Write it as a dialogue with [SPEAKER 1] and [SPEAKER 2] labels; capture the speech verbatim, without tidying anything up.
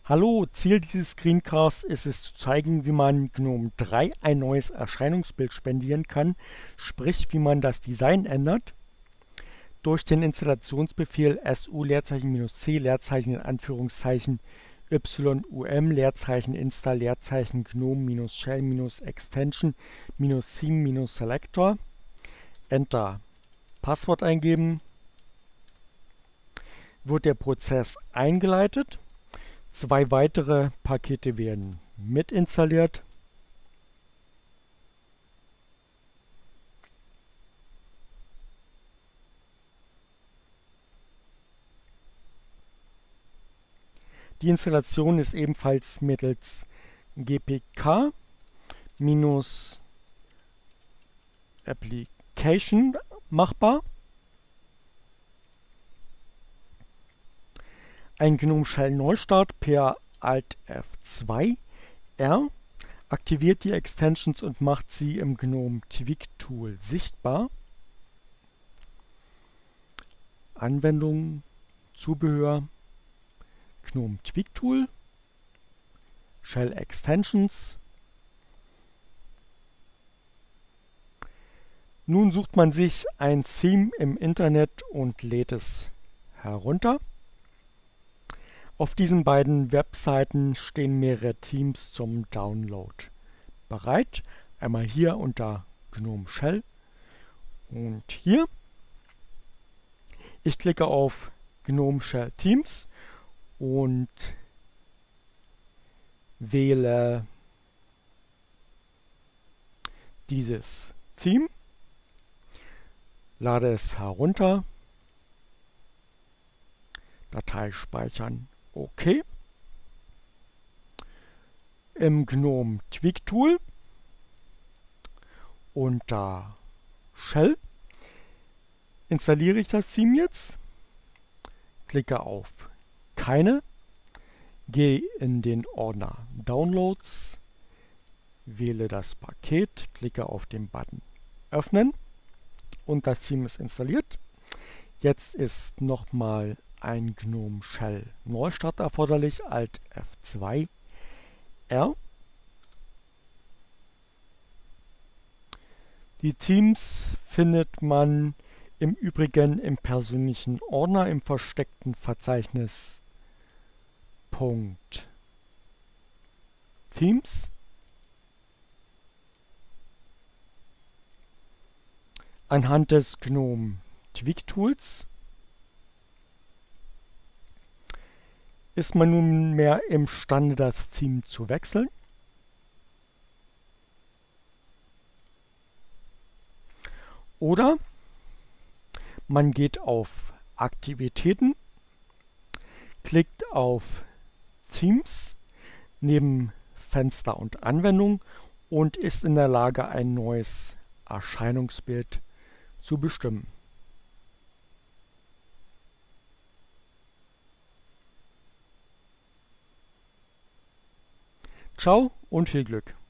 [SPEAKER 1] Hallo, Ziel dieses Screencasts ist es zu zeigen, wie man GNOME drei ein neues Erscheinungsbild spendieren kann, sprich wie man das Design ändert. Durch den Installationsbefehl su Leerzeichen-c Leerzeichen in Anführungszeichen yum Leerzeichen install Leerzeichen gnome-shell-extension-theme-selector. Enter. Passwort eingeben. Wird der Prozess eingeleitet. Zwei weitere Pakete werden mit installiert. Die Installation ist ebenfalls mittels gpk-application machbar. Ein GNOME Shell Neustart per Alt F zwei R aktiviert die Extensions und macht sie im GNOME Tweak Tool sichtbar. Anwendungen, Zubehör, GNOME Tweak Tool, Shell Extensions. Nun sucht man sich ein Theme im Internet und lädt es herunter. Auf diesen beiden Webseiten stehen mehrere Themes zum Download bereit. Einmal hier unter GNOME Shell und hier. Ich klicke auf GNOME Shell Themes und wähle dieses Theme, lade es herunter, Datei speichern, OK. Im GNOME Tweak Tool unter Shell installiere ich das Theme jetzt, klicke auf Keine, gehe in den Ordner Downloads, wähle das Paket, klicke auf den Button Öffnen und das Theme ist installiert. Jetzt ist nochmal ein GNOME Shell Neustart erforderlich, Alt F zwei R. Die Themes findet man im Übrigen im persönlichen Ordner im versteckten Verzeichnis Punkt Themes. Anhand des GNOME Tweak Tools ist man nunmehr imstande, das Theme zu wechseln. Oder man geht auf Aktivitäten, klickt auf Themes neben Fenster und Anwendung und ist in der Lage, ein neues Erscheinungsbild zu bestimmen. Ciao und viel Glück!